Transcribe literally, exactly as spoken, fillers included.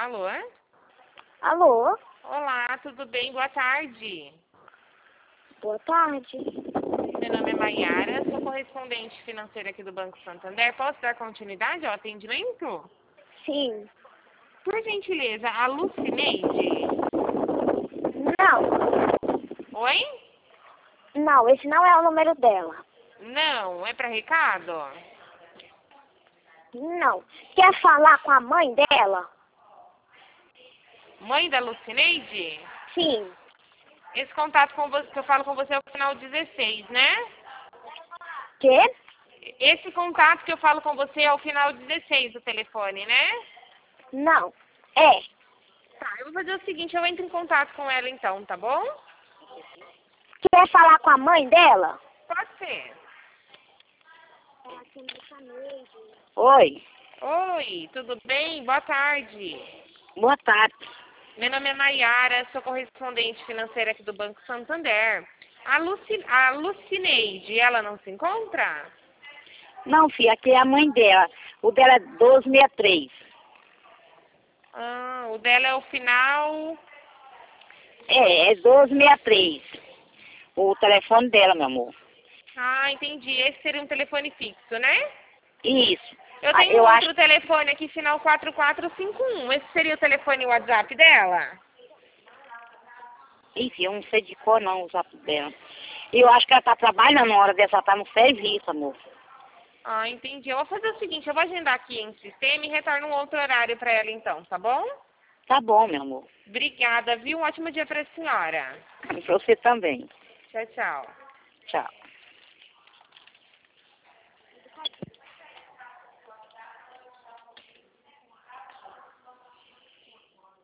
Alô? Alô? Olá, tudo bem? Boa tarde. Boa tarde. Meu nome é Maiara, sou correspondente financeira aqui do Banco Santander. Posso dar continuidade ao atendimento? Sim. Por gentileza, a Lucineide? Não. Oi? Não, esse não é o número dela. Não, é para recado? Não. Quer falar com a mãe dela? Mãe da Lucineide? Sim. Esse contato com você, que eu falo com você é o final dezesseis, né? Quê? Esse contato que eu falo com você é o final dezesseis do telefone, né? Não. É. Tá, eu vou fazer o seguinte, eu entro em contato com ela então, tá bom? Quer falar com a mãe dela? Pode ser. Oi. Oi, tudo bem? Boa tarde. Boa tarde. Meu nome é Maiara, sou correspondente financeira aqui do Banco Santander. A, Luci, a Lucineide, ela não se encontra? Não, filha, aqui é a mãe dela. O dela é doze sessenta e três. Ah, o dela é o final... É, é doze sessenta e três. O telefone dela, meu amor. Ah, entendi. Esse seria um telefone fixo, né? Isso. Eu Ah, tenho eu um acho. outro telefone aqui, final quatro quatro cinco um. Esse seria o telefone WhatsApp dela? Enfim, eu não sei de cor não, o zap dela. E eu acho que ela tá trabalhando na hora dessa, ela tá no serviço, amor. Ah, entendi. Eu vou fazer o seguinte, eu vou agendar aqui em sistema e retorno um outro horário para ela então, tá bom? Tá bom, meu amor. Obrigada, viu? Um ótimo dia para a senhora. E pra você também. Tchau, tchau. Tchau.